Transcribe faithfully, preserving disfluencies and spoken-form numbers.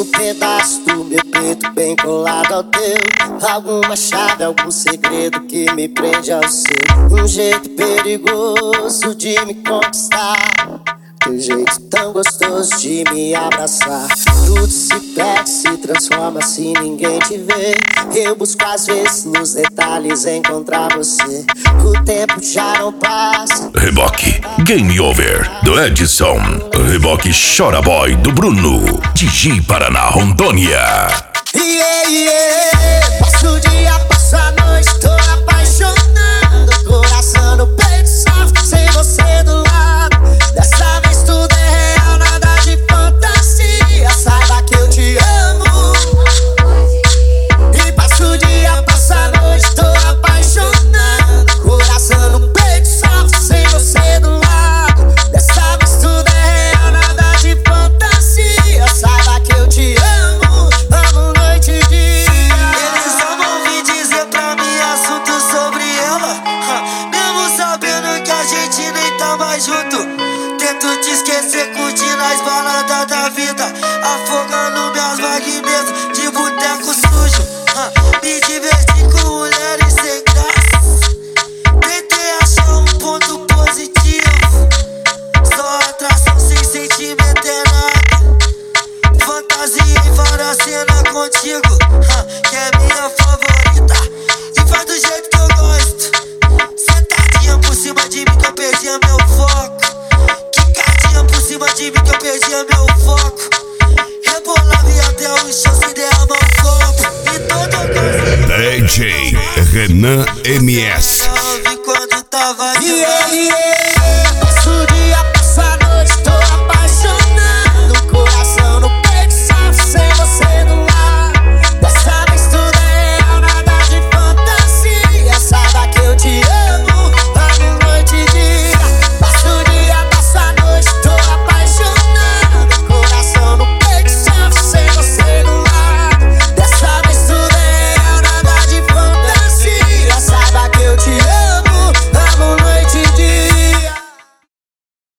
pedaço do meu peito bem colado ao teu. Alguma chave, algum segredo que me prende ao seu. Um jeito perigoso de me conquistar, teu jeito tão gostoso de me abraçar. Tudo se perde, se transforma se ninguém te vê. Eu busco às vezes nos detalhes encontrar você. O tempo já não passa. Reboque Game Over do Edson. Reboque Chora Boy do Bruno. Digi Paraná, Rondônia. Yeah, yeah. Passo o dia, passo a noite, tô apaixonado. Coração no peito, sofre sem você do lado. Dessa vez tudo é real, nada de fantasia. Saiba que eu te amo. E passo o dia, passo a noite, tô apaixonado. Coração no peito, sofre sem você do lado. Dessa vez tudo é real, nada de fantasia. Saiba que eu te amo, amo noite e dia. Eles só vão vir dizer pra mim assunto sobre ela, ha, mesmo sabendo que a gente nem tá mais junto. Tento te esquecer curtindo as baladas da vida, afogando minhas vaguinhas de boteco sujo, ha, me diverti com mulheres sem graça. Tentei achar um ponto positivo, só atração sem sentimento é nada. Fantasia em várias cenas contigo, ha, que é minha favorita. E faz do jeito que eu gosto, sentadinha por cima de mim que eu perdia meu foco. Quicadinha por cima de mim que eu perdia meu foco. Rebolava e até o chão sem derramar um copo. E toda ocasião D J Renan M S. eu vi quando tava de Yeah, yeah.